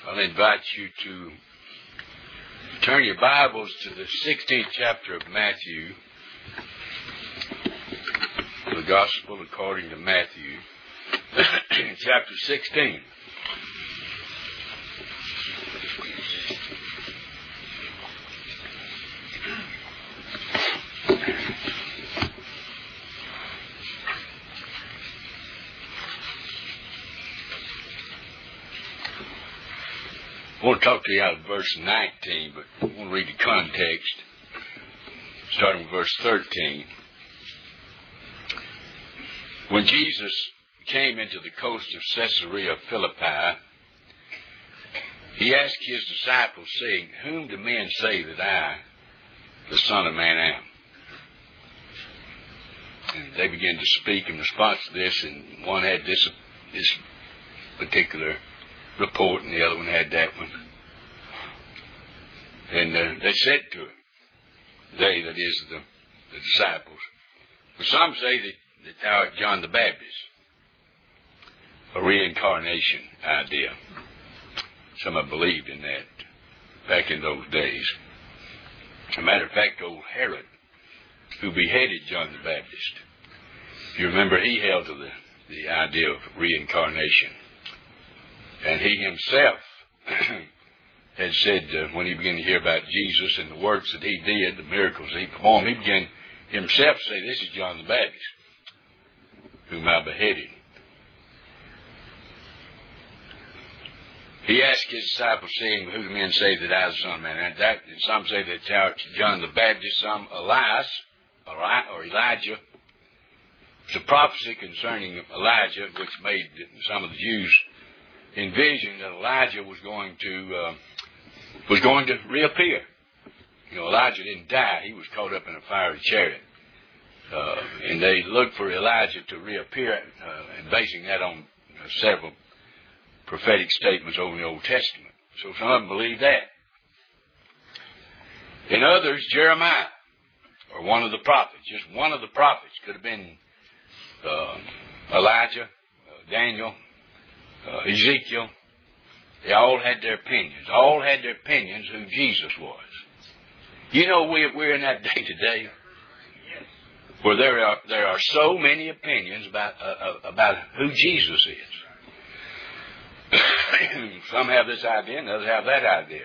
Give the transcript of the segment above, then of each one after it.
I'll invite you to turn your Bibles to the 16th chapter of Matthew, the Gospel according to Matthew, chapter 16. I want to talk to you out of verse 19, but I want to read the context, starting with verse 13. When Jesus came into the coast of Caesarea Philippi, he asked his disciples, saying, "Whom do men say that I, the Son of Man, am?" And they began to speak in response to this, and one had this particular report, and the other one had that one. And they said to him, they, that is, the disciples, "For some say that thou art John the Baptist," a reincarnation idea. Some have believed in that back in those days. As a matter of fact, old Herod, who beheaded John the Baptist, if you remember, he held to the idea of reincarnation. And he himself had said, when he began to hear about Jesus and the works that he did, the miracles he performed, he began himself to say, "This is John the Baptist, whom I beheaded." He asked his disciples, saying, "Who do men say that I, the Son of Man?" And some say that thou art John the Baptist, some Elias, or Elijah. It's a prophecy concerning Elijah, which made some of the Jews envision that Elijah was going to reappear. You know, Elijah didn't die; he was caught up in a fiery chariot, and they looked for Elijah to reappear, and basing that on several prophetic statements over in the Old Testament. So some of them believe that. In others, Jeremiah, or one of the prophets, just one of the prophets, could have been Elijah, Daniel, Ezekiel. They all had their opinions. All had their opinions who Jesus was. You know, we're in that day today where there are so many opinions about who Jesus is. Some have this idea and others have that idea.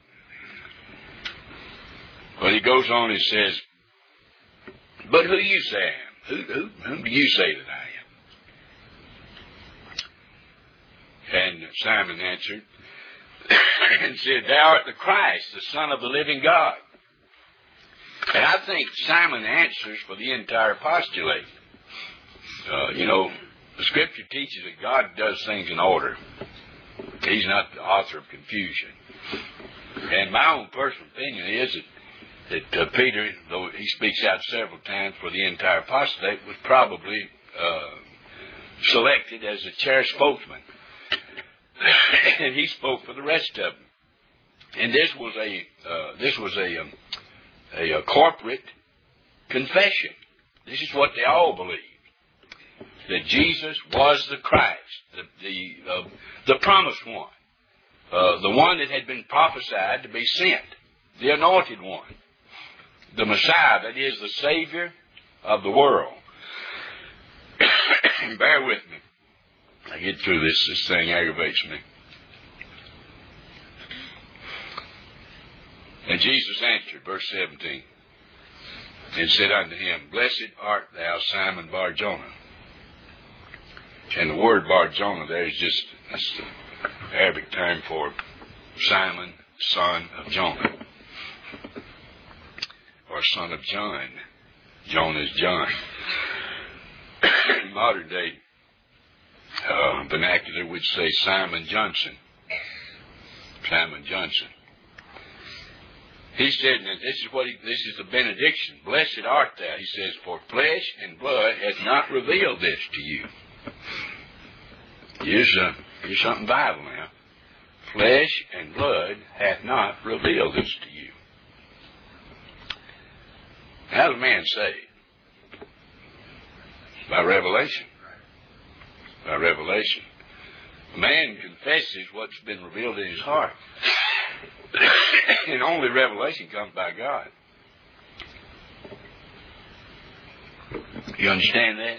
But he goes on and says, "But who do you say I am? Whom do you say that I am?" And Simon answered and said, "Thou art the Christ, the Son of the living God." And I think Simon answers for the entire postulate. You know, the Scripture teaches that God does things in order. He's not the author of confusion. And my own personal opinion is that Peter, though he speaks out several times for the entire postulate, was probably selected as the chair spokesman. And he spoke for the rest of them. And this was a corporate confession. This is what they all believed: that Jesus was the Christ, the promised one, the one that had been prophesied to be sent, the anointed one, the Messiah, that is the Savior of the world. Bear with me. I get through this. This thing aggravates me. And Jesus answered, verse 17, and said unto him, "Blessed art thou, Simon Bar-Jonah." And the word Bar-Jonah there is just that's the Arabic term for Simon, son of Jonah, or son of John. Jonah is John. In modern day vernacular, we'd say Simon Johnson. Simon Johnson. He said, and this is the benediction. "Blessed art thou," he says, "for flesh and blood has not revealed this to you." Here's something Bible now. "Flesh and blood hath not revealed this to you." How's a man saved? By revelation. By revelation. Man confesses what's been revealed in his heart. And only revelation comes by God. You understand that?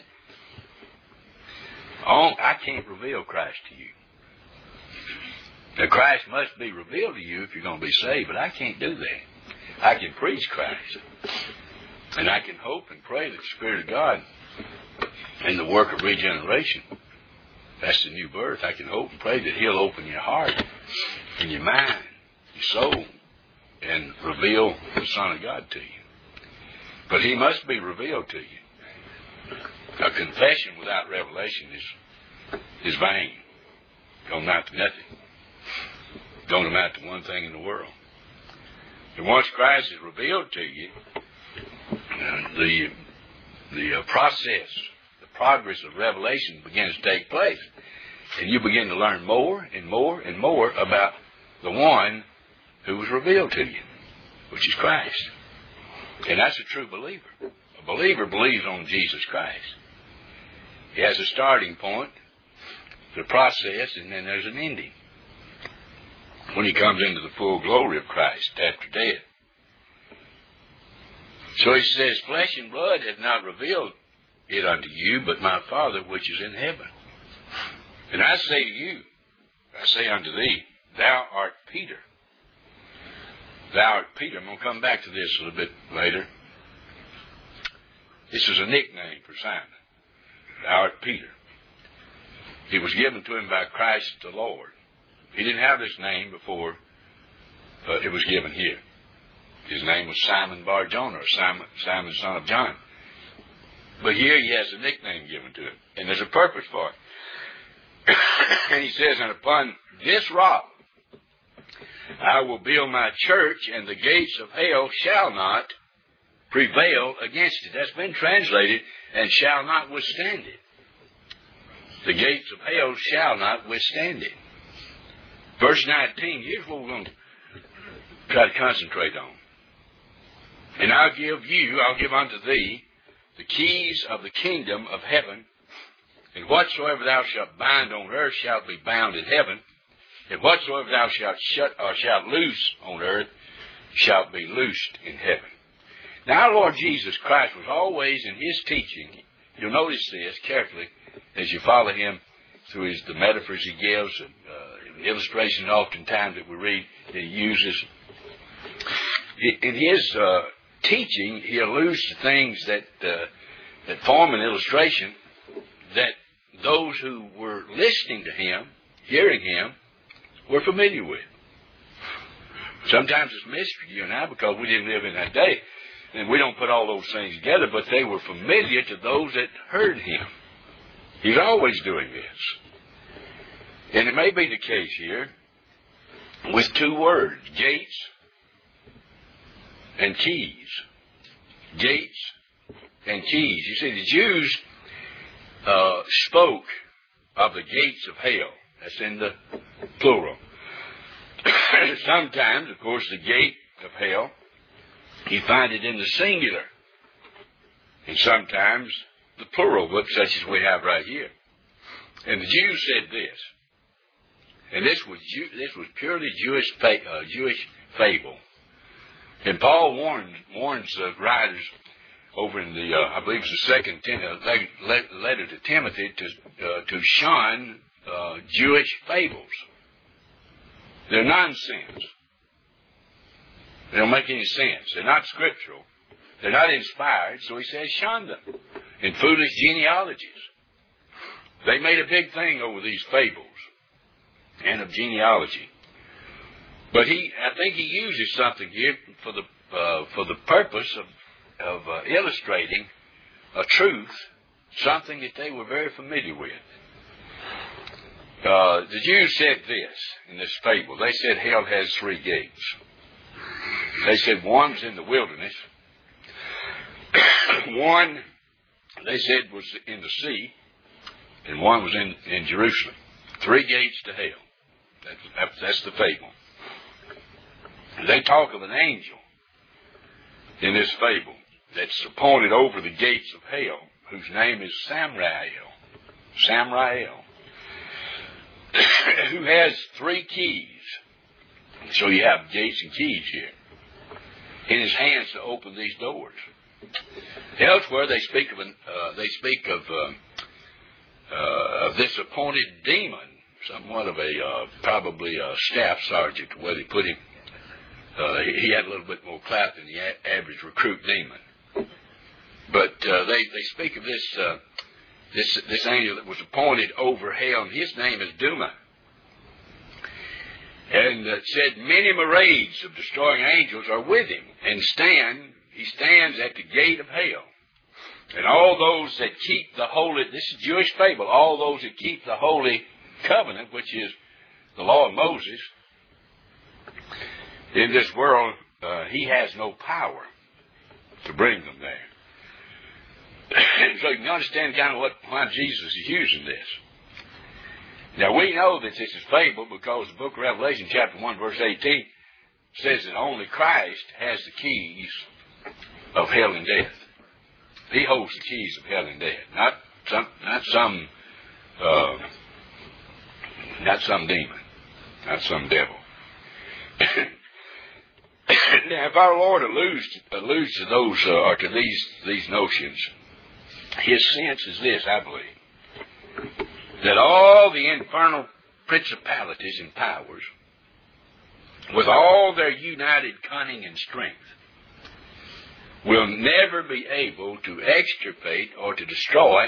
I can't reveal Christ to you. Now, Christ must be revealed to you if you're going to be saved, but I can't do that. I can preach Christ. And I can hope and pray that the Spirit of God in the work of regeneration, that's the new birth, I can hope and pray that He'll open your heart and your mind, your soul, and reveal the Son of God to you. But He must be revealed to you. A confession without revelation is vain. Don't amount to nothing. Don't amount to one thing in the world. And once Christ is revealed to you, the process, the progress of revelation begins to take place. And you begin to learn more and more and more about the one who was revealed to you, which is Christ. And that's a true believer. A believer believes on Jesus Christ. He has a starting point, the process, and then there's an ending. When he comes into the full glory of Christ after death. So he says, flesh and blood hath not revealed it unto you, but my Father which is in heaven. And I say to you, I say unto thee, thou art Peter. Thou art Peter. I'm going to come back to this a little bit later. This is a nickname for Simon. Thou art Peter. It was given to him by Christ the Lord. He didn't have this name before it was given here. His name was Simon Bar-Jonah, or Simon son of John. But here he has a nickname given to him. And there's a purpose for it. And he says, and upon this rock I will build my church, and the gates of hell shall not prevail against it. That's been translated, and shall not withstand it. The gates of hell shall not withstand it. Verse 19, here's what we're going to try to concentrate on. And I'll give unto thee the keys of the kingdom of heaven, and whatsoever thou shalt bind on earth shall be bound in heaven, and whatsoever thou shalt shut or shalt loose on earth shall be loosed in heaven. Now our Lord Jesus Christ was always in His teaching, you'll notice this carefully as you follow Him through the metaphors He gives, and illustrations oftentimes that we read that He uses. In His teaching, He alludes to things that form an illustration that those who were listening to Him, hearing Him, were familiar with. Sometimes it's mystery to you and I because we didn't live in that day, and we don't put all those things together, but they were familiar to those that heard Him. He's always doing this. And it may be the case here with two words, gates and keys. Gates and keys. You see, the Jews spoke of the gates of hell. That's in the plural. Sometimes, of course, the gate of hell, you find it in the singular. And sometimes the plural, such as we have right here. And the Jews said this. And this was purely Jewish fable. And Paul warns the writers over in the, I believe it's the second letter to Timothy to shun Jewish fables. They're nonsense. They don't make any sense. They're not scriptural. They're not inspired. So he says shun them. And foolish genealogies. They made a big thing over these fables and of genealogy. But I think he uses something here for the purpose of illustrating a truth, something that they were very familiar with. The Jews said this in this fable. They said hell has three gates. They said one was in the wilderness. One, they said, was in the sea. And one was in Jerusalem. Three gates to hell. That's the fable. They talk of an angel in this fable that's appointed over the gates of hell, whose name is Samrael. Samrael. who has 3 keys. So you have gates and keys here in his hands to open these doors. Elsewhere, they speak of this appointed demon, somewhat of probably a staff sergeant, where they put him. He had a little bit more clout than the average recruit demon. But they speak of this angel that was appointed over hell, and his name is Duma. And it said, many myriads of destroying angels are with him, and he stands at the gate of hell. And all those that keep the holy, this is Jewish fable, all those that keep the holy covenant, which is the law of Moses, in this world, he has no power to bring them there. So you can understand kind of why Jesus is using this. Now, we know that this is fable because the book of Revelation, chapter 1, verse 18, says that only Christ has the keys of hell and death. He holds the keys of hell and death, not some demon, not some devil. Now, if our Lord alludes to those or to these notions, his sense is this, I believe, that all the infernal principalities and powers, with all their united cunning and strength, will never be able to extirpate or to destroy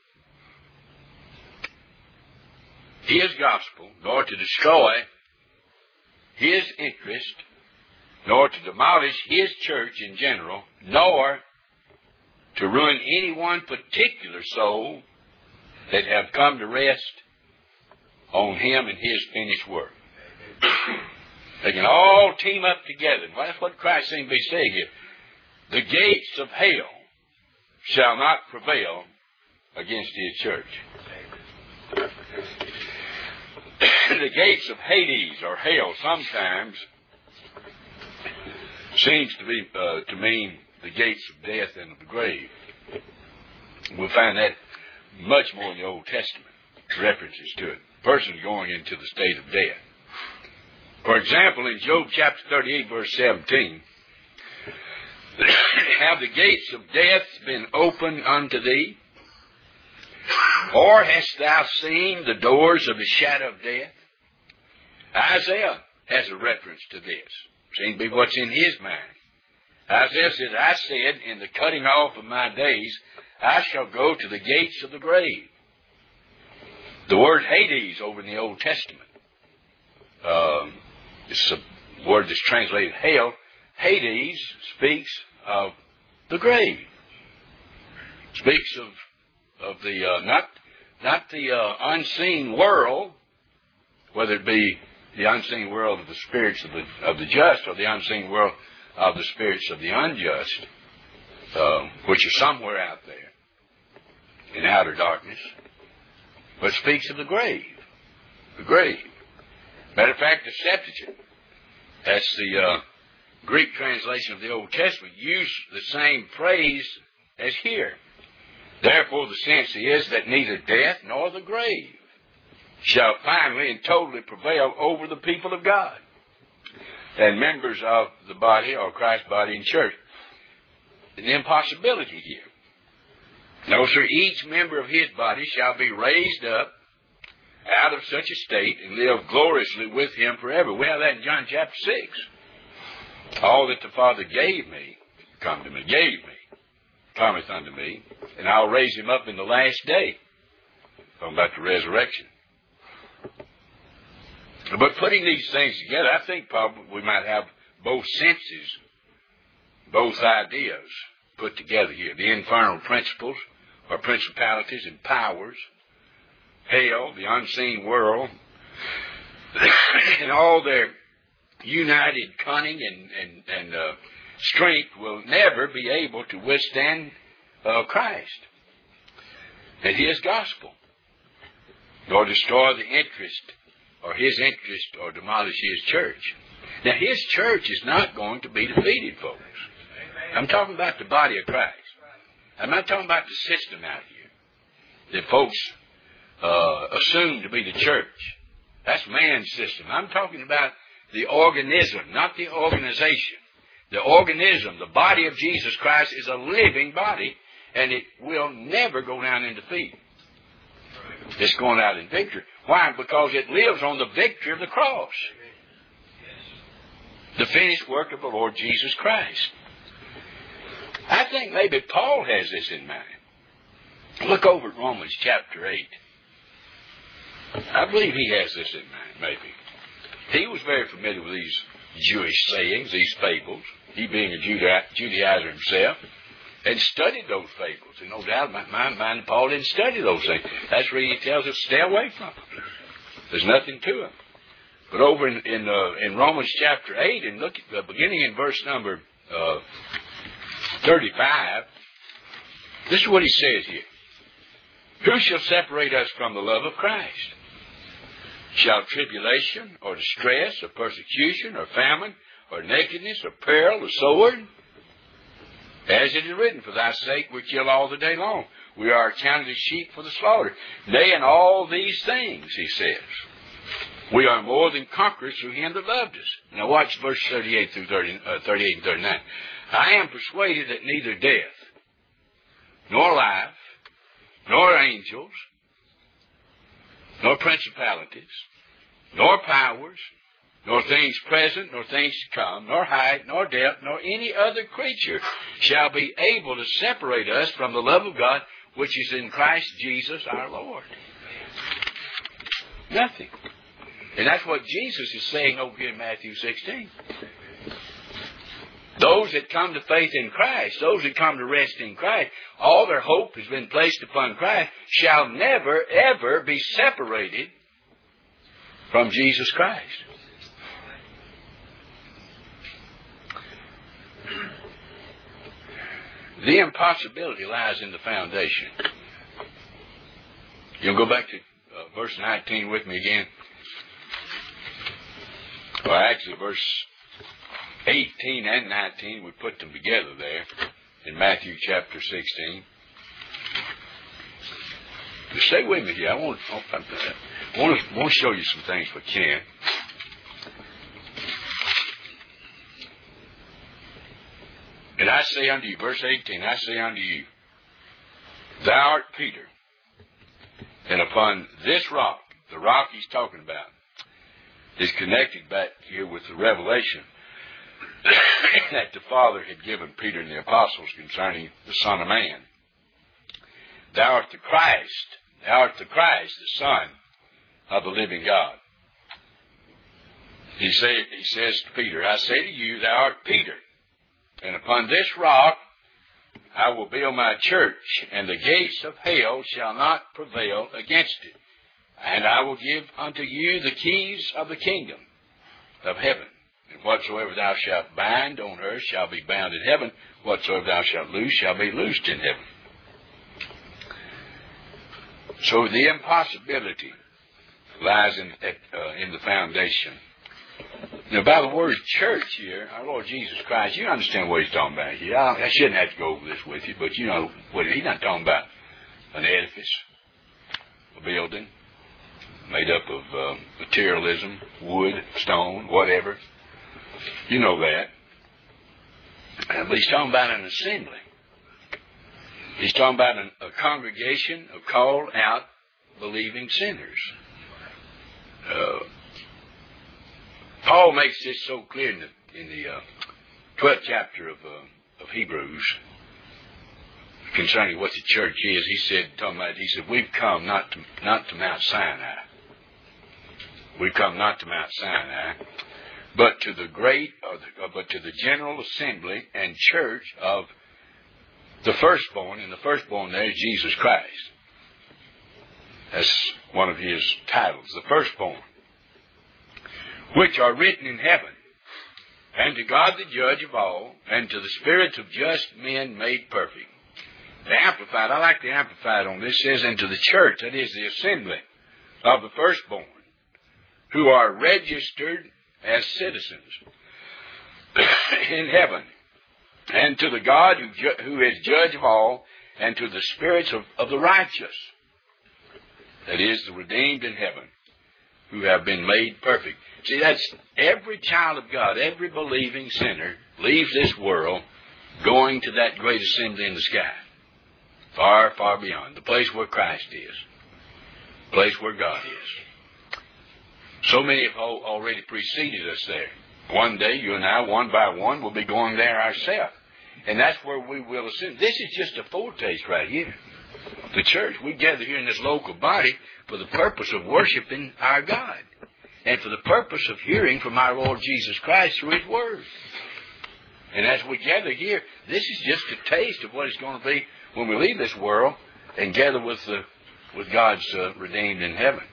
his gospel, nor to destroy his interest, nor to demolish his church in general, nor to ruin any one particular soul that have come to rest on him and his finished work. They can all team up together. Well, that's what Christ seems to be saying here. The gates of hell shall not prevail against his church. The gates of Hades or hell sometimes seems to be to mean the gates of death and of the grave. We'll find that much more in the Old Testament, references to it. Person going into the state of death. For example, in Job chapter 38, verse 17, have the gates of death been opened unto thee? Or hast thou seen the doors of the shadow of death? Isaiah has a reference to this. Seems to be what's in his mind. Isaiah says, I said, in the cutting off of my days, I shall go to the gates of the grave. The word Hades over in the Old Testament, it's a word that's translated hell. Hades speaks of the grave. Speaks of the not the unseen world, whether it be the unseen world of the spirits of the just, or the unseen world of the spirits of the unjust, which are somewhere out there in outer darkness, but speaks of the grave. The grave. Matter of fact, the Septuagint, that's the Greek translation of the Old Testament, use the same phrase as here. Therefore, the sense is that neither death nor the grave shall finally and totally prevail over the people of God and members of the body or Christ's body and church. An impossibility here. No, sir, each member of his body shall be raised up out of such a state and live gloriously with him forever. We have that in John chapter 6. All that the Father gave me, cometh unto me, and I'll raise him up in the last day. Talking about the resurrection. But putting these things together, I think probably we might have both senses, both ideas put together here. The infernal principles, or principalities and powers, hell, the unseen world, and all their united cunning and strength will never be able to withstand Christ and his gospel, nor destroy the interest or his interest or demolish his church. Now, his church is not going to be defeated, folks. I'm talking about the body of Christ. I'm not talking about the system out here that folks assume to be the church. That's man's system. I'm talking about the organism, not the organization. The organism, the body of Jesus Christ, is a living body, and it will never go down in defeat. It's going out in victory. Why? Because it lives on the victory of the cross. The finished work of the Lord Jesus Christ. I think maybe Paul has this in mind. Look over at Romans chapter 8. I believe he has this in mind, maybe. He was very familiar with these Jewish sayings, these fables, he being a Judaizer himself, and studied those fables. And no doubt in my mind, Paul didn't study those things. That's where he tells us stay away from them. There's nothing to them. But over in Romans chapter 8, and look at beginning in verse number 35, this is what he says here. Who shall separate us from the love of Christ? Shall tribulation, or distress, or persecution, or famine, or nakedness, or peril, or sword? As it is written, for thy sake we kill all the day long. We are accounted as sheep for the slaughter. Nay, in all these things, he says, we are more than conquerors through him that loved us. Now watch verse 38 and 39. I am persuaded that neither death, nor life, nor angels, nor principalities, nor powers, nor things present, nor things to come, nor height, nor depth, nor any other creature shall be able to separate us from the love of God, which is in Christ Jesus our Lord. Nothing. And that's what Jesus is saying over here in Matthew 16. Those that come to faith in Christ, those that come to rest in Christ, all their hope has been placed upon Christ, shall never, ever be separated from Jesus Christ. The impossibility lies in the foundation. You'll go back to verse 19 with me again. Well, actually, verse 18 and 19, we put them together there in Matthew chapter 16. Stay with me here. I want to show you some things if we can. And I say unto you, verse 18, I say unto you, thou art Peter, and upon this rock, the rock he's talking about, is connected back here with the revelation that the Father had given Peter and the apostles concerning the Son of Man. Thou art the Christ, the Son of the living God. He says to Peter, I say to you, thou art Peter, and upon this rock I will build my church, and the gates of hell shall not prevail against it. And I will give unto you the keys of the kingdom of heaven. And whatsoever thou shalt bind on earth shall be bound in heaven. Whatsoever thou shalt loose shall be loosed in heaven. So the impossibility lies in the foundation. Now, by the word church here, our Lord Jesus Christ, you understand what he's talking about here. I shouldn't have to go over this with you, but you know what he's not talking about. An edifice, a building, made up of materialism, wood, stone, whatever. You know that. But he's talking about an assembly. He's talking about a congregation of called out believing sinners. Paul makes this so clear in the 12th chapter of Hebrews concerning what the church is. He said, we've come not to Mount Sinai. We've come not to Mount Sinai, but to the general assembly and church of the firstborn, and the firstborn there is Jesus Christ. That's one of his titles, the firstborn, which are written in heaven, and to God the judge of all, and to the spirits of just men made perfect. The Amplified, I like the Amplified on this, says, and to the church, that is the assembly of the firstborn, who are registered as citizens in heaven, and to the God who is judge of all, and to the spirits of the righteous, that is the redeemed in heaven, who have been made perfect. See, that's every child of God, every believing sinner leaves this world going to that great assembly in the sky. Far, far beyond. The place where Christ is. The place where God is. So many have already preceded us there. One day, you and I, one by one, will be going there ourselves. And that's where we will ascend. This is just a foretaste right here. The church, we gather here in this local body for the purpose of worshiping our God. And for the purpose of hearing from our Lord Jesus Christ through His Word. And as we gather here, this is just a taste of what it's going to be when we leave this world and gather with God's redeemed in heaven.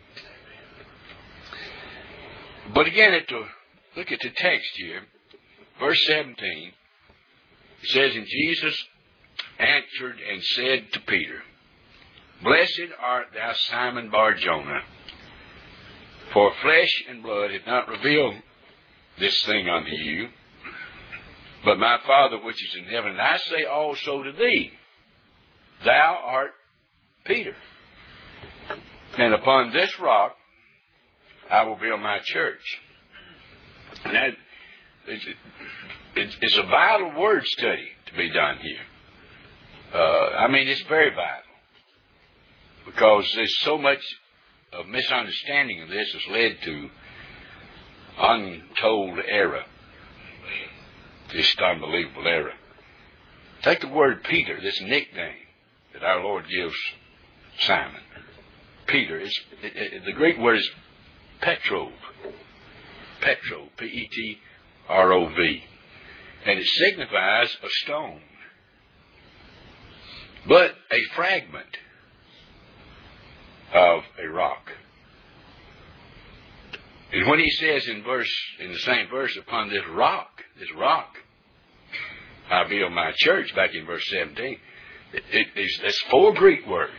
But again, look at the text here. Verse 17. It says, And Jesus answered and said to Peter, Blessed art thou, Simon Bar-Jonah, for flesh and blood hath not revealed this thing unto you, but my Father which is in heaven. And I say also to thee, Thou art Peter, and upon this rock I will build my church. And that it's a vital word study to be done here. It's very vital. Because there's so much of misunderstanding of this has led to untold error. Just unbelievable error. Take the word Peter, this nickname that our Lord gives Simon. Peter, the Greek word is Petrov. Petrov, P-E-T-R-O-V. And it signifies a stone. But a fragment of a rock. And when he says in the same verse, upon this rock, I build my church, back in verse 17, there's 4 Greek words.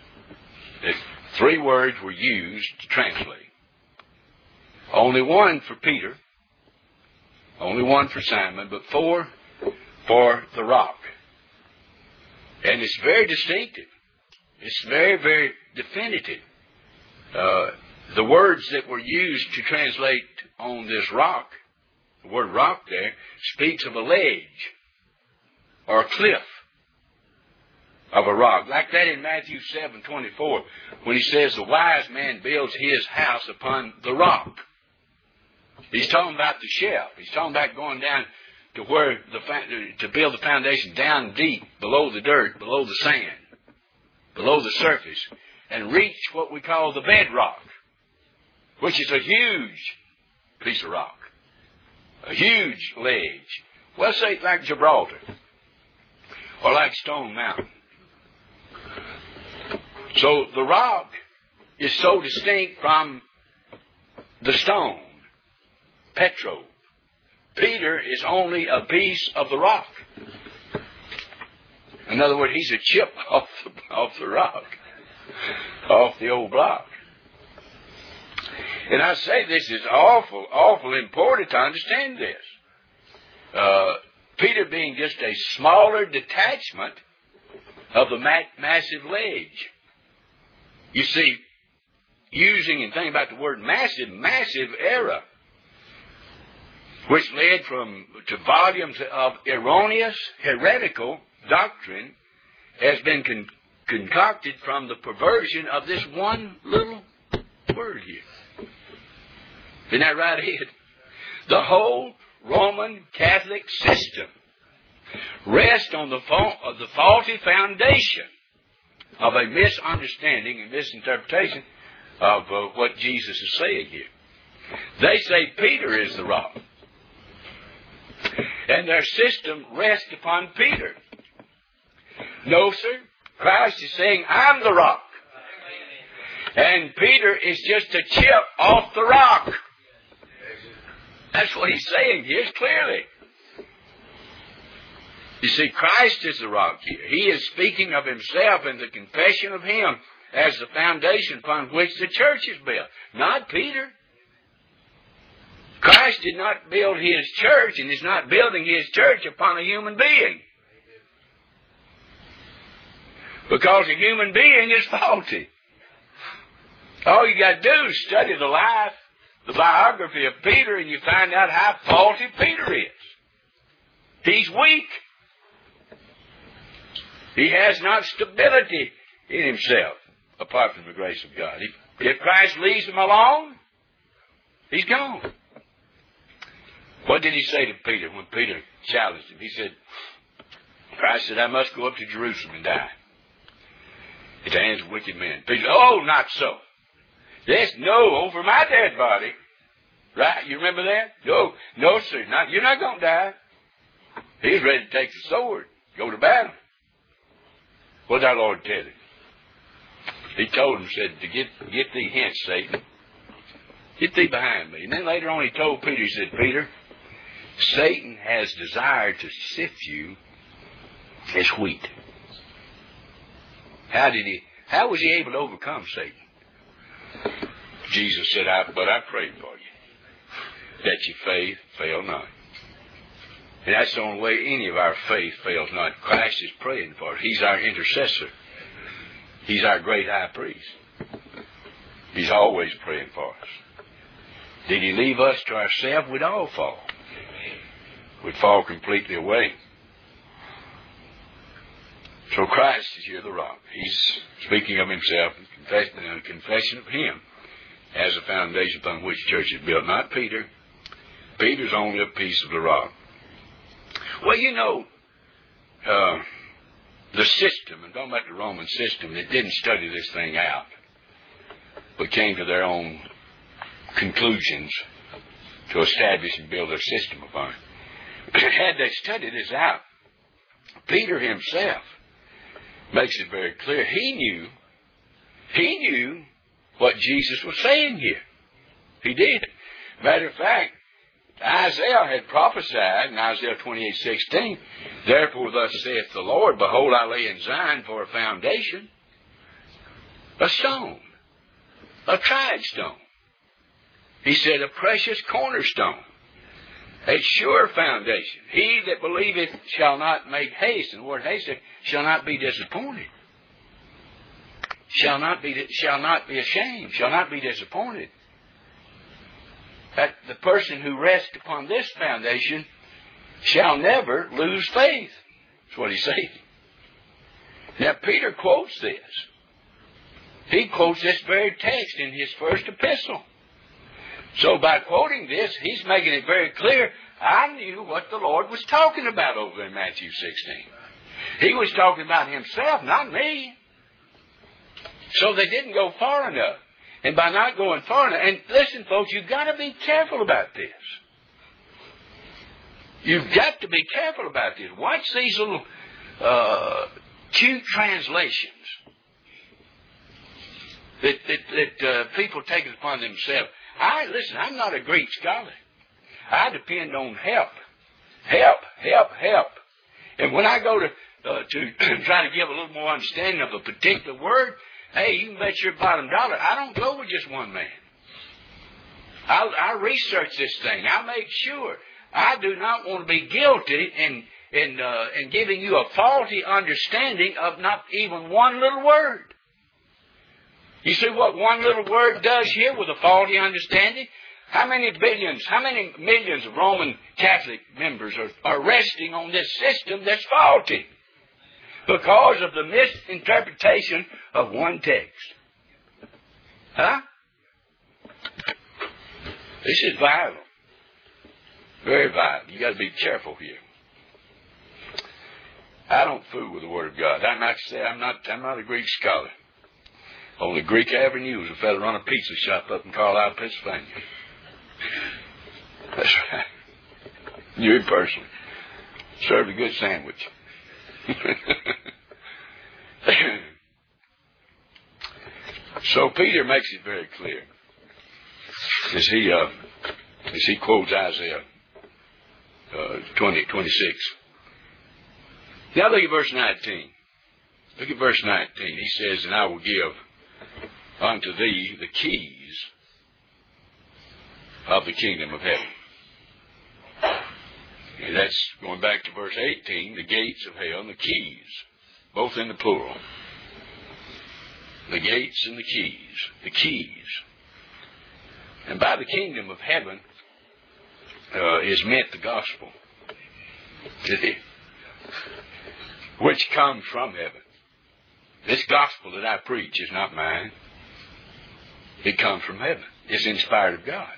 3 words were used to translate. Only one for Peter, only one for Simon, but 4 for the rock. And it's very distinctive. It's very, very definitive. The words that were used to translate on this rock, the word rock there, speaks of a ledge or a cliff of a rock. Like that in Matthew 7:24, when he says the wise man builds his house upon the rock. He's talking about the shelf. He's talking about going down to where to build the foundation down deep below the dirt, below the sand, below the surface, and reach what we call the bedrock, which is a huge piece of rock, a huge ledge. Well, say like Gibraltar or like Stone Mountain. So the rock is so distinct from the stone, Petro. Peter is only a piece of the rock. In other words, he's a chip off the rock, off the old block. And I say this is awful important to understand this. Peter being just a smaller detachment of the massive ledge. You see, using and thinking about the word massive error, which led to volumes of erroneous, heretical doctrine, has been concocted from the perversion of this one little word here. Isn't that right, Ed? The whole Roman Catholic system rests on the faulty foundation of a misunderstanding and misinterpretation of what Jesus is saying here. They say Peter is the rock. And their system rests upon Peter. No, sir. Christ is saying, I'm the rock. And Peter is just a chip off the rock. That's what he's saying here clearly. You see, Christ is the rock here. He is speaking of himself and the confession of him as the foundation upon which the church is built, not Peter. Christ did not build his church and is not building his church upon a human being. Because a human being is faulty. All you got to do is study the life, the biography of Peter, and you find out how faulty Peter is. He's weak. He has not stability in himself, apart from the grace of God. If Christ leaves him alone, he's gone. What did he say to Peter when Peter challenged him? He said, Christ said, I must go up to Jerusalem and die at the hands of wicked men. Peter said, oh, not so. Yes, no, over my dead body. Right? You remember that? No, sir. You're not going to die. He's ready to take the sword, go to battle. What did our Lord tell him? He told him, said, to get thee hence, Satan. Get thee behind me. And then later on he told Peter, he said, Peter, Satan has desired to sift you as wheat. How was he able to overcome Satan? Jesus said, but I prayed for you, that your faith fail not. And that's the only way any of our faith fails not. Christ is praying for us. He's our intercessor. He's our great high priest. He's always praying for us. Did he leave us to ourselves? We'd all fall. We'd fall completely away. So Christ is here the rock. He's speaking of himself and confession of him as a foundation upon which the church is built. Not Peter. Peter's only a piece of the rock. Well, you know, the system, and talking about the Roman system, that didn't study this thing out, but came to their own conclusions to establish and build their system upon it. Had they studied this out, Peter himself makes it very clear. He knew what Jesus was saying here. He did. Matter of fact, Isaiah had prophesied in Isaiah 28:16, therefore thus saith the Lord, behold, I lay in Zion for a foundation, a stone, a tried stone. He said, a precious cornerstone, a sure foundation. He that believeth shall not make haste. And the word haste shall not be disappointed. Shall not be ashamed. Shall not be disappointed. That the person who rests upon this foundation shall never lose faith. That's what he's saying. Now, Peter quotes this. He quotes this very text in his first epistle. So by quoting this, he's making it very clear, I knew what the Lord was talking about over in Matthew 16. He was talking about himself, not me. So they didn't go far enough. And by not going far enough, and listen, folks, you've got to be careful about this. You've got to be careful about this. Watch these little cute translations that people take it upon themselves. Listen, I'm not a Greek scholar. I depend on help. And when I go to try to give a little more understanding of a particular word, hey, you can bet your bottom dollar, I don't go with just one man. I'll research this thing. I'll make sure. I do not want to be guilty in giving you a faulty understanding of not even one little word. You see what one little word does here with a faulty understanding? How many millions of Roman Catholic members are resting on this system that's faulty because of the misinterpretation of one text? Huh? This is vital. Very vital. You got to be careful here. I don't fool with the Word of God. I'm not a Greek scholar. Only Greek I ever knew was a fellow run a pizza shop up in Carlisle, Pennsylvania. That's right. Knew him personally. Served a good sandwich. So Peter makes it very clear as he quotes Isaiah 20:26. Now look at verse 19. Look at verse 19. He says, and I will give unto thee the keys of the kingdom of heaven. And that's going back to verse 18, the gates of hell and the keys, both in the plural. The gates and the keys. The keys. And by the kingdom of heaven is meant the gospel, which comes from heaven. This gospel that I preach is not mine. It comes from heaven. It's inspired of God.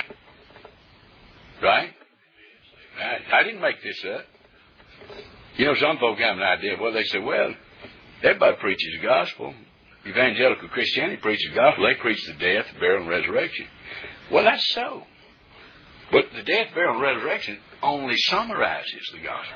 Right? I didn't make this up. You know, some folk have an idea. Well, they say, well, everybody preaches the gospel. Evangelical Christianity preaches the gospel. They preach the death, burial, and resurrection. Well, that's so. But the death, burial, and resurrection only summarizes the gospel.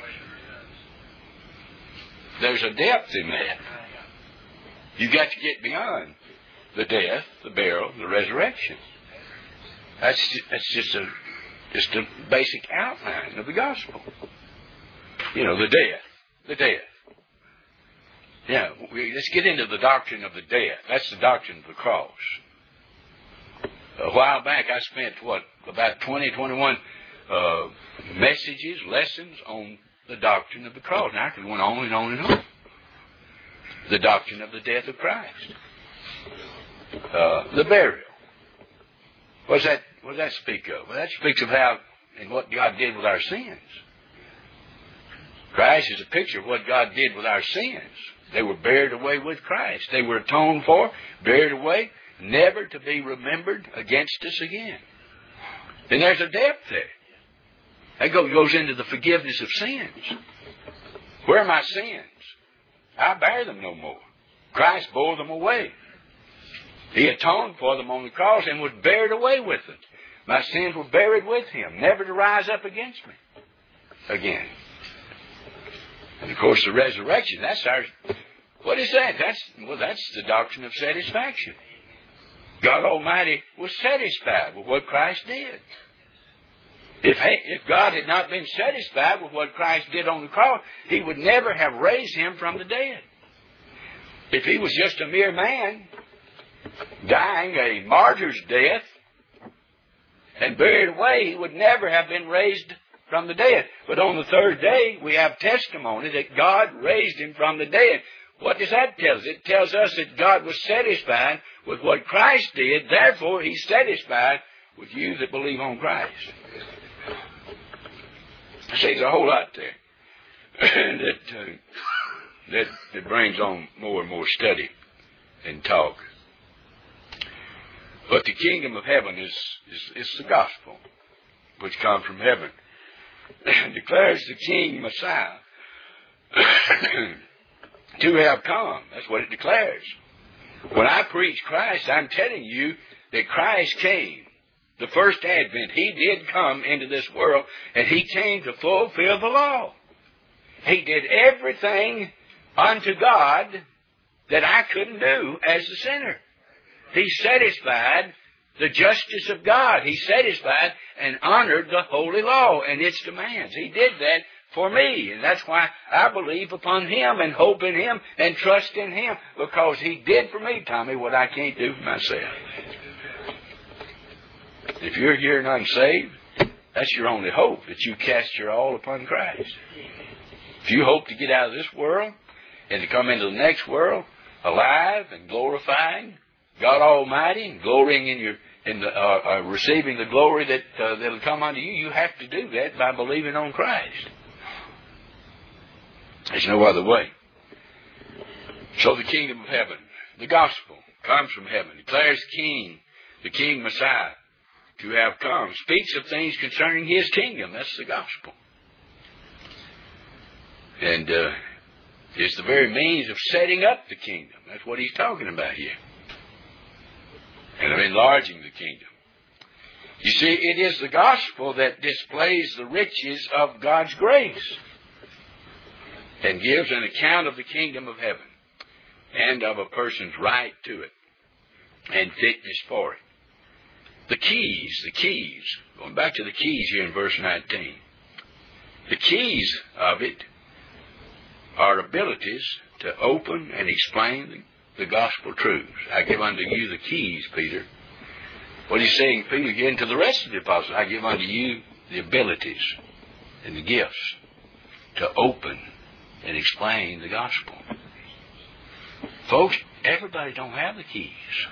There's a depth in that. You've got to get beyond the death, the burial, the resurrection. That's just a basic outline of the gospel. You know, the death. The death. Yeah, let's get into the doctrine of the death. That's the doctrine of the cross. A while back I spent, about 21 messages, lessons on the doctrine of the cross. Now I could go on and on and on. The doctrine of the death of Christ. The burial. What does that speak of? Well, that speaks of how and what God did with our sins. Christ is a picture of what God did with our sins. They were buried away with Christ. They were atoned for, buried away, never to be remembered against us again. And there's a depth there. That goes into the forgiveness of sins. Where are my sins? I bear them no more. Christ bore them away. He atoned for them on the cross and was buried away with them. My sins were buried with Him, never to rise up against me again. And of course the resurrection, that's our... What is that? That's the doctrine of satisfaction. God Almighty was satisfied with what Christ did. If God had not been satisfied with what Christ did on the cross, He would never have raised Him from the dead. If He was just a mere man, dying a martyr's death, and buried away, He would never have been raised from the dead. But on the third day, we have testimony that God raised Him from the dead. What does that tell us? It tells us that God was satisfied with what Christ did. Therefore, He's satisfied with you that believe on Christ. See, there's a whole lot there that brings on more and more study and talk. But the kingdom of heaven is the gospel, which comes from heaven, and declares the King Messiah to have come. That's what it declares. When I preach Christ, I'm telling you that Christ came. The first advent, He did come into this world, and He came to fulfill the law. He did everything unto God that I couldn't do as a sinner. He satisfied the justice of God. He satisfied and honored the holy law and its demands. He did that for me, and that's why I believe upon Him and hope in Him and trust in Him, because He did for me, Tommy, what I can't do for myself. If you're here and unsaved, that's your only hope, that you cast your all upon Christ. If you hope to get out of this world and to come into the next world alive and glorifying God Almighty and glorying in receiving the glory that'll come unto you, you have to do that by believing on Christ. There's no other way. So the kingdom of heaven, the gospel, comes from heaven, declares the King Messiah, to have come, speaks of things concerning His kingdom. That's the gospel. And it's the very means of setting up the kingdom. That's what He's talking about here. And of enlarging the kingdom. You see, it is the gospel that displays the riches of God's grace and gives an account of the kingdom of heaven and of a person's right to it and fitness for it. The keys, going back to the keys here in verse 19. The keys of it are abilities to open and explain the gospel truths. I give unto you the keys, Peter. What he's saying, Peter, again to the rest of the apostles, I give unto you the abilities and the gifts to open and explain the gospel. Folks, everybody don't have the keys.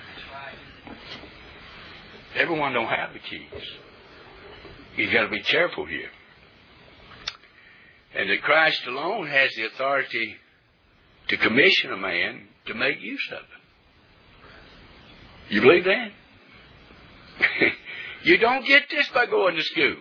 Everyone don't have the keys. You've got to be careful here. And that Christ alone has the authority to commission a man to make use of it. You believe that? You don't get this by going to school.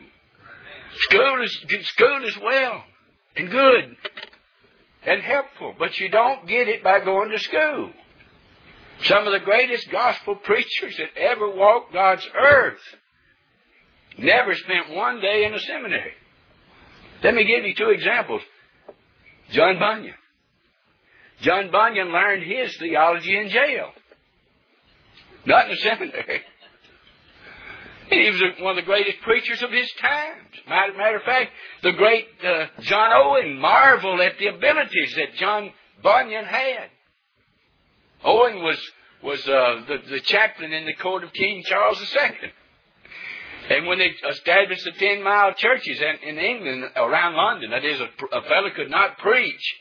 School is well and good and helpful, but you don't get it by going to school. Some of the greatest gospel preachers that ever walked God's earth never spent one day in a seminary. Let me give you two examples. John Bunyan. John Bunyan learned his theology in jail, not in a seminary. And he was one of the greatest preachers of his times. Matter of fact, the great John Owen marveled at the abilities that John Bunyan had. Owen was the chaplain in the court of King Charles II. And when they established the 10-mile churches in England around London, that is, a fellow could not preach.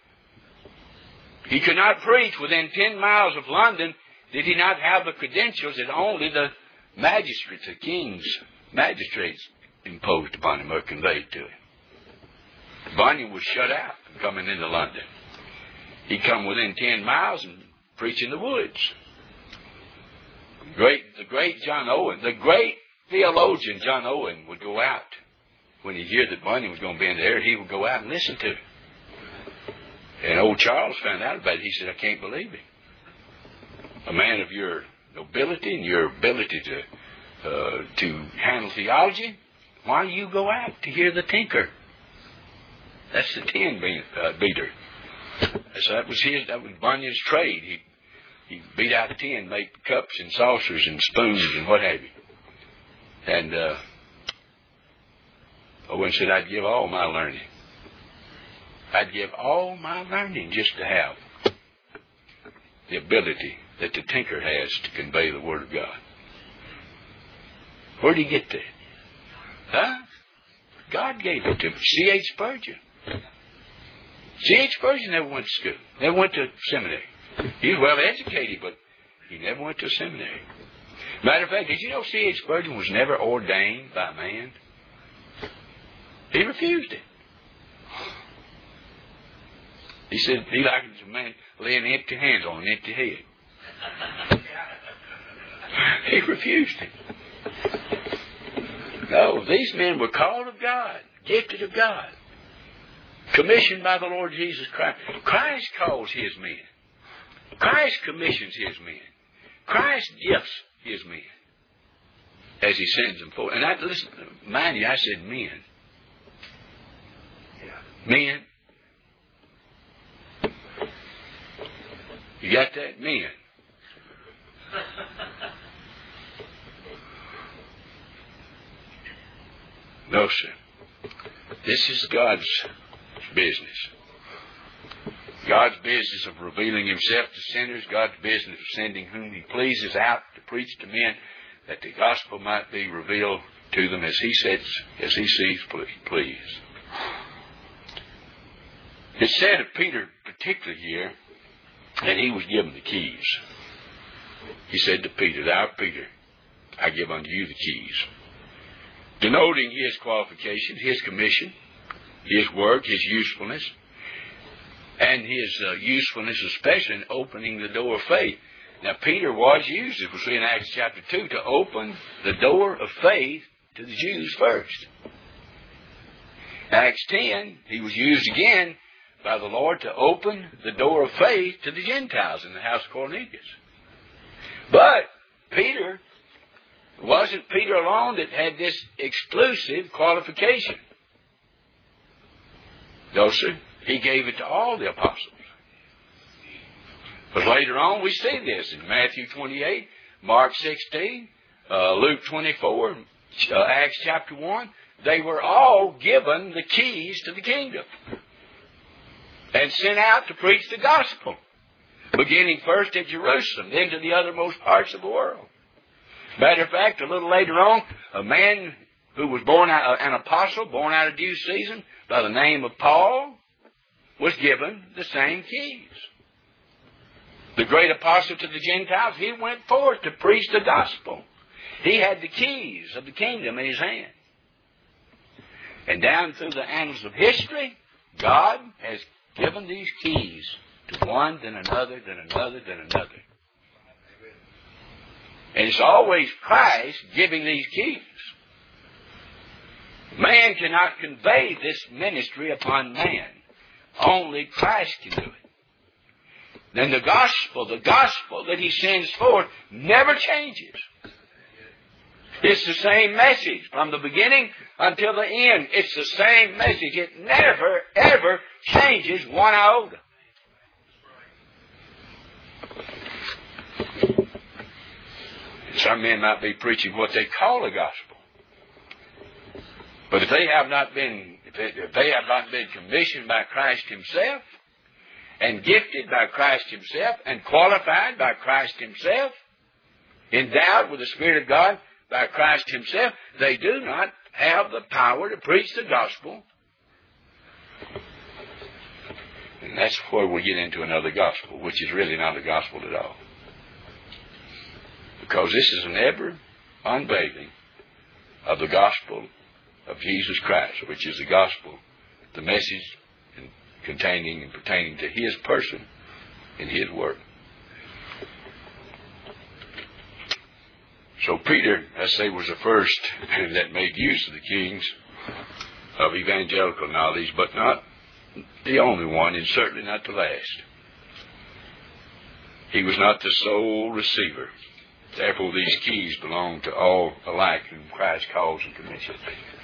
He could not preach within 10 miles of London did he not have the credentials that only the magistrates, the king's magistrates, imposed upon him or conveyed to him. Bunyan was shut out from coming into London. He'd come within 10 miles and preach in the woods. The great John Owen, the great theologian John Owen would go out. When he'd hear that Bunyan was going to be in the area, he would go out and listen to him. And old Charles found out about it. He said, I can't believe it. A man of your nobility and your ability to handle theology, why do you go out to hear the tinker? That's the tin beater. So that was Bunyan's trade. He beat out the tin, make cups and saucers and spoons and what have you. And Owen said, I'd give all my learning. I'd give all my learning just to have the ability that the tinker has to convey the Word of God. Where did he get that? Huh? God gave it to him. C.H. Spurgeon. C.H. Spurgeon never went to school. Never went to seminary. He was well educated, but he never went to seminary. Matter of fact, did you know C.H. Spurgeon was never ordained by man? He refused it. He said he liked a man laying empty hands on an empty head. He refused it. No, these men were called of God, gifted of God, commissioned by the Lord Jesus Christ. Christ calls His men. Christ commissions His men. Christ gifts His men as He sends them forth. And listen, mind you, I said men. Men. You got that? Men. No, sir. This is God's business. God's business of revealing Himself to sinners. God's business of sending whom He pleases out to preach to men, that the gospel might be revealed to them as He sees please. It's said of Peter particularly here that he was given the keys. He said to Peter, Thou, Peter, I give unto you the keys. Denoting his qualifications, his commission, his work, his usefulness, and his usefulness especially in opening the door of faith. Now, Peter was used, as we see in Acts chapter 2, to open the door of faith to the Jews first. Acts 10, he was used again by the Lord to open the door of faith to the Gentiles in the house of Cornelius. But Peter, wasn't Peter alone that had this exclusive qualification. No, sir. He gave it to all the apostles. But later on we see this in Matthew 28, Mark 16, Luke 24, Acts chapter 1. They were all given the keys to the kingdom and sent out to preach the gospel, beginning first at Jerusalem, then to the othermost parts of the world. Matter of fact, a little later on, a man who was born out, an apostle, born out of due season, by the name of Paul, was given the same keys. The great apostle to the Gentiles, he went forth to preach the gospel. He had the keys of the kingdom in his hand. And down through the annals of history, God has given these keys to one, then another, then another, then another. And it's always Christ giving these keys. Man cannot convey this ministry upon man. Only Christ can do it. Then the gospel that he sends forth never changes. It's the same message from the beginning until the end. It's the same message. It never, ever changes one iota. Some men might be preaching what they call a gospel. But if they have not been commissioned by Christ himself, and gifted by Christ himself, and qualified by Christ himself, endowed with the Spirit of God by Christ himself, they do not have the power to preach the gospel. And that's where we get into another gospel, which is really not a gospel at all. Because this is an ever unveiling of the gospel of Jesus Christ, which is the gospel, the message containing and pertaining to his person and his work. So Peter, I say, was the first that made use of the keys of evangelical knowledge, but not the only one, and certainly not the last. He was not the sole receiver. Therefore, these keys belong to all alike whom Christ calls and commissions.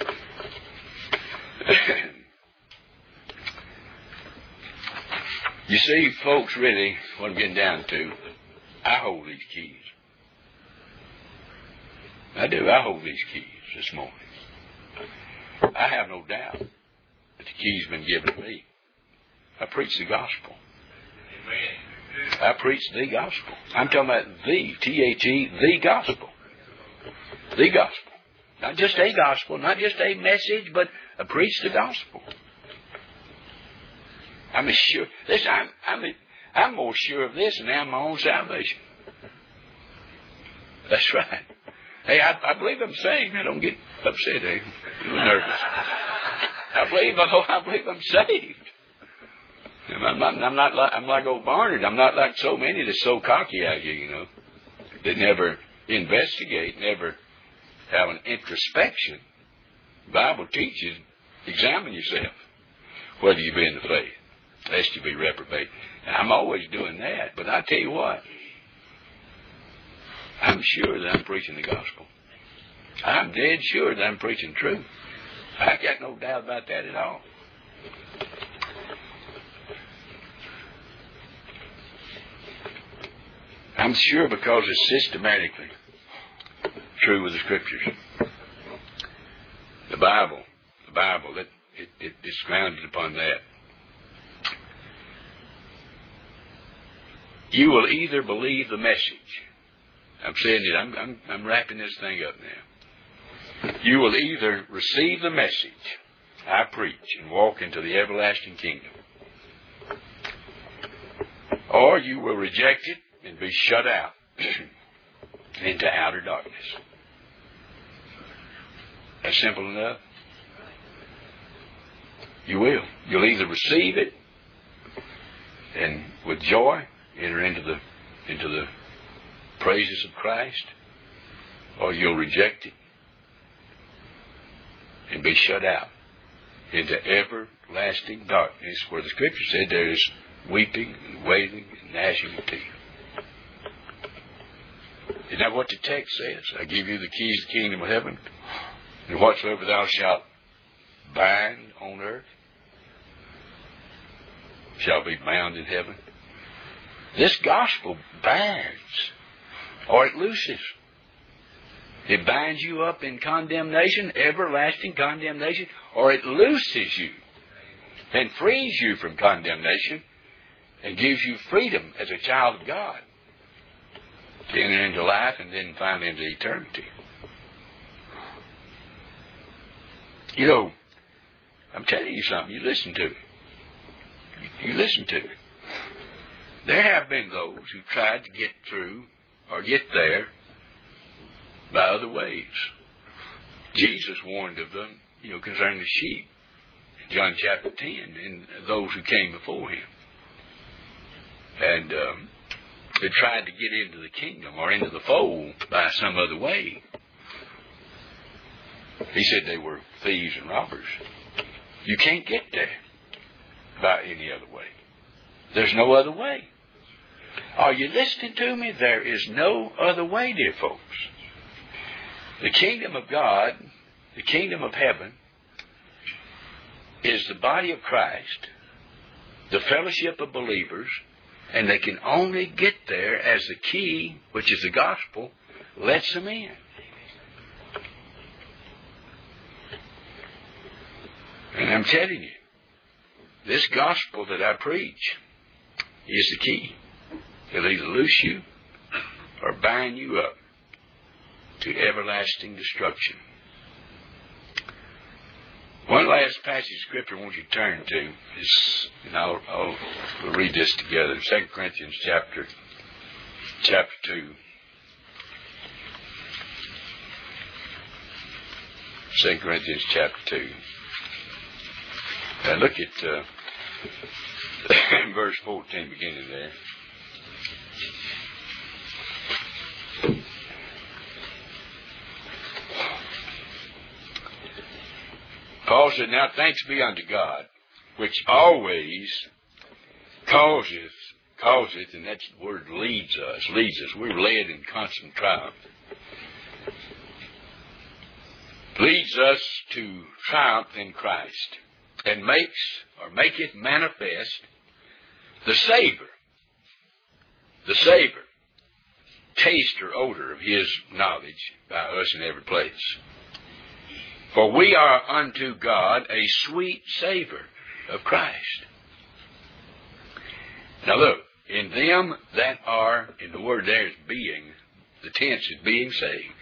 You see, folks, really, what I'm getting down to, I hold these keys. I do. I hold these keys this morning. I have no doubt that the keys have been given to me. I preach the gospel. Amen. I preach the gospel. I'm talking about the, T-H-E, the gospel. The gospel. Not just a gospel, not just a message, but I preach the gospel. I'm sure. Listen, I'm more sure of this than I am my own salvation. That's right. Hey, I believe I'm saved. I don't get upset, eh? I'm nervous. I believe I'm saved. I'm like old Barnard. I'm not like so many that's so cocky out here, you know, that never investigate, never have an introspection. The Bible teaches, examine yourself, whether you be in the faith, lest you be reprobate. And I'm always doing that, but I tell you what, I'm sure that I'm preaching the gospel. I'm dead sure that I'm preaching truth. I got no doubt about that at all. I'm sure because it's systematically true with the Scriptures. The Bible, it's grounded upon that. You will either believe the message. I'm saying it. I'm wrapping this thing up now. You will either receive the message I preach and walk into the everlasting kingdom, or you will reject it and be shut out into outer darkness. That's simple enough. You will. You'll either receive it and with joy enter into the praises of Christ, or you'll reject it and be shut out into everlasting darkness, where the Scripture said there is weeping and wailing and gnashing of teeth. Isn't that what the text says? I give you the keys of the kingdom of heaven, and whatsoever thou shalt bind on earth shall be bound in heaven. This gospel binds, or it looses. It binds you up in condemnation, everlasting condemnation, or it looses you and frees you from condemnation and gives you freedom as a child of God to enter into life and then finally into eternity. You know, I'm telling you something. You listen to it. You listen to it. There have been those who tried to get through or get there by other ways. Jesus warned of them, concerning the sheep. John chapter 10, and those who came before him. And they tried to get into the kingdom or into the fold by some other way. He said they were thieves and robbers. You can't get there by any other way. There's no other way. Are you listening to me? There is no other way, dear folks. The kingdom of God, the kingdom of heaven, is the body of Christ, the fellowship of believers, and they can only get there as the key, which is the gospel, lets them in. And I'm telling you, this gospel that I preach is the key. It'll either loose you or bind you up to everlasting destruction. One last passage of Scripture I want you to turn to is, and we'll read this together, 2 Corinthians chapter 2. 2 Corinthians chapter 2. Now look at verse 14, beginning there. Paul said, "Now thanks be unto God, which always causeth, and that word leads us. We're led in constant triumph. Leads us to triumph in Christ, and maketh manifest the savor, taste or odor of his knowledge by us in every place. For we are unto God a sweet savor of Christ." Now look, in them that are, and the word there is being, the tense is being saved.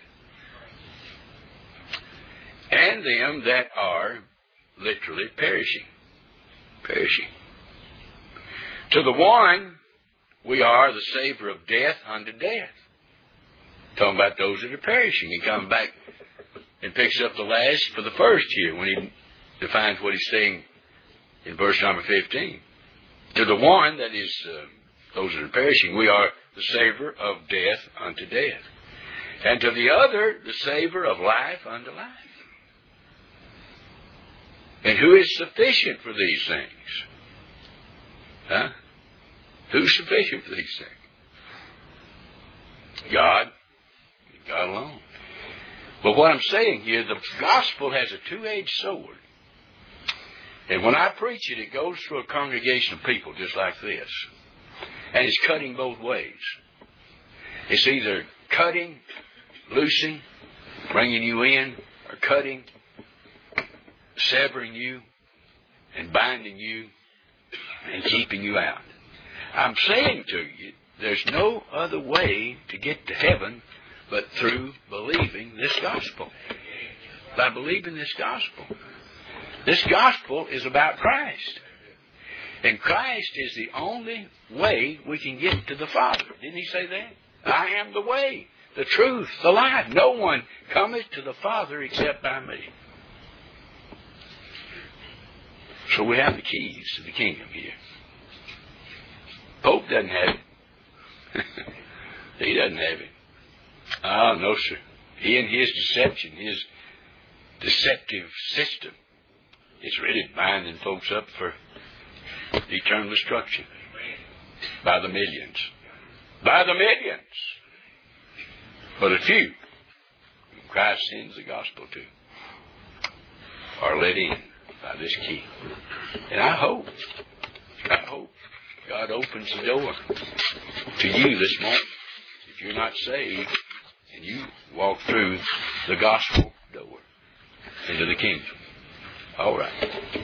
And them that are literally perishing. To the one, we are the savor of death unto death. Talking about those that are perishing. He comes back and picks up the last for the first here when he defines what he's saying in verse number 15. To the one, that is those that are perishing, we are the savor of death unto death. And to the other, the savor of life unto life. And who is sufficient for these things? Huh? Who's sufficient for these things? God. God alone. But what I'm saying here, the gospel has a two-edged sword. And when I preach it, it goes through a congregation of people just like this. And it's cutting both ways. It's either cutting, loosing, bringing you in, or cutting, severing you, and binding you, and keeping you out. I'm saying to you, there's no other way to get to heaven but through believing this gospel. By believing this gospel. This gospel is about Christ. And Christ is the only way we can get to the Father. Didn't he say that? I am the way, the truth, the life. No one cometh to the Father except by me. So we have the keys to the kingdom here. Pope doesn't have it. He doesn't have it. Oh, no, sir. He and his deception, his deceptive system, is really binding folks up for eternal destruction by the millions. By the millions. But a few whom Christ sends the gospel to are let in by this key. And I hope God opens the door to you this morning. If you're not saved, and you walk through the gospel door into the kingdom. All right.